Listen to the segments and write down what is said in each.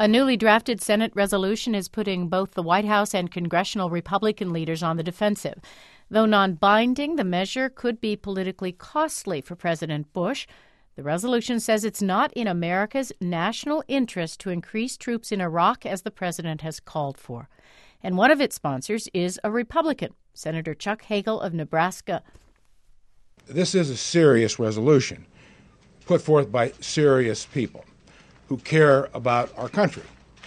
A newly drafted Senate resolution is putting both the White House and congressional Republican leaders on the defensive. Though non-binding, the measure could be politically costly for President Bush. The resolution says it's not in America's national interest to increase troops in Iraq as the president has called for. And one of its sponsors is a Republican, Senator Chuck Hagel of Nebraska. This is a serious resolution put forth by serious people who care about our country.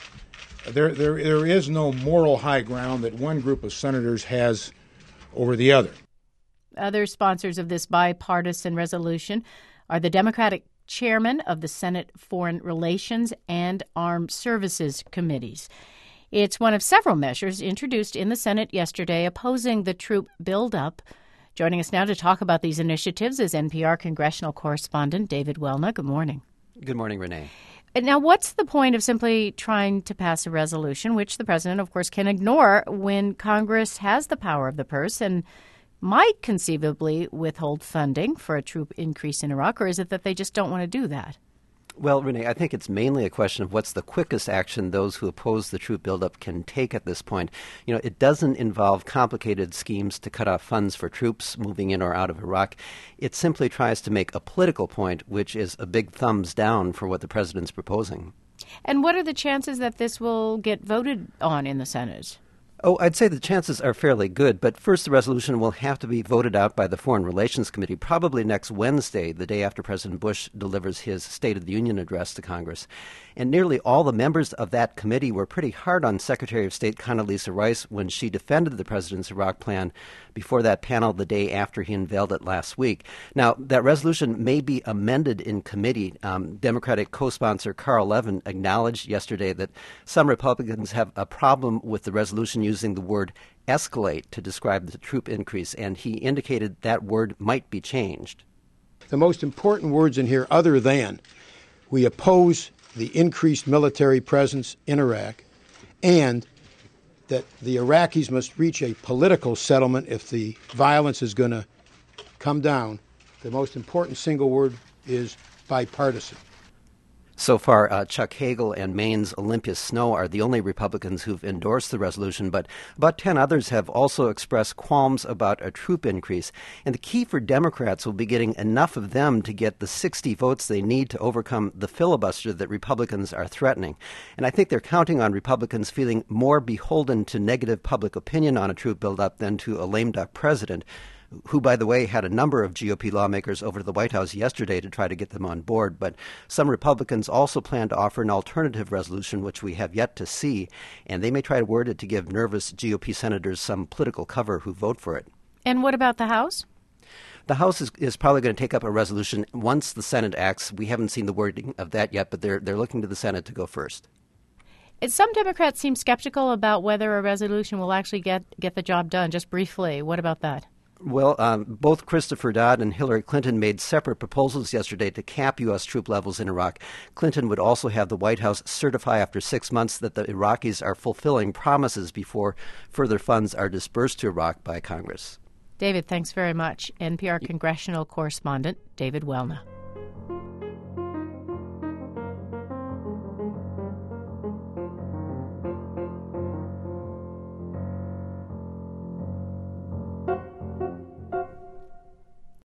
There is no moral high ground that one group of senators has over the other. Other sponsors of this bipartisan resolution are the Democratic chairman of the Senate Foreign Relations and Armed Services Committees. It's one of several measures introduced in the Senate yesterday opposing the troop buildup. Joining us now to talk about these initiatives is NPR congressional correspondent David Welna. Good morning. Good morning, Renee. Now, what's the point of simply trying to pass a resolution, which the president, of course, can ignore when Congress has the power of the purse and might conceivably withhold funding for a troop increase in Iraq? Or is it that they just don't want to do that? Well, Renee, I think it's mainly a question of what's the quickest action those who oppose the troop buildup can take at this point. You know, it doesn't involve complicated schemes to cut off funds for troops moving in or out of Iraq. It simply tries to make a political point, which is a big thumbs down for what the president's proposing. And what are the chances that this will get voted on in the Senate? Oh, I'd say the chances are fairly good, but first the resolution will have to be voted out by the Foreign Relations Committee probably next Wednesday, the day after President Bush delivers his State of the Union address to Congress. And nearly all the members of that committee were pretty hard on Secretary of State Condoleezza Rice when she defended the president's Iraq plan before that panel the day after he unveiled it last week. Now, that resolution may be amended in committee. Democratic co-sponsor Carl Levin acknowledged yesterday that some Republicans have a problem with the resolution using the word escalate to describe the troop increase, and he indicated that word might be changed. The most important words in here, other than we oppose the increased military presence in Iraq, and that the Iraqis must reach a political settlement if the violence is going to come down, the most important single word is bipartisan. So far, Chuck Hagel and Maine's Olympia Snowe are the only Republicans who've endorsed the resolution, but about 10 others have also expressed qualms about a troop increase. And the key for Democrats will be getting enough of them to get the 60 votes they need to overcome the filibuster that Republicans are threatening. And I think they're counting on Republicans feeling more beholden to negative public opinion on a troop buildup than to a lame duck president, who, by the way, had a number of GOP lawmakers over to the White House yesterday to try to get them on board. But some Republicans also plan to offer an alternative resolution, which we have yet to see, and they may try to word it to give nervous GOP senators some political cover who vote for it. And what about the House? The House is probably going to take up a resolution once the Senate acts. We haven't seen the wording of that yet, but they're looking to the Senate to go first. Some Democrats seem skeptical about whether a resolution will actually get the job done. Just briefly, what about that? Well, both Christopher Dodd and Hillary Clinton made separate proposals yesterday to cap U.S. troop levels in Iraq. Clinton would also have the White House certify after 6 months that the Iraqis are fulfilling promises before further funds are disbursed to Iraq by Congress. David, thanks very much. NPR congressional correspondent David Welna.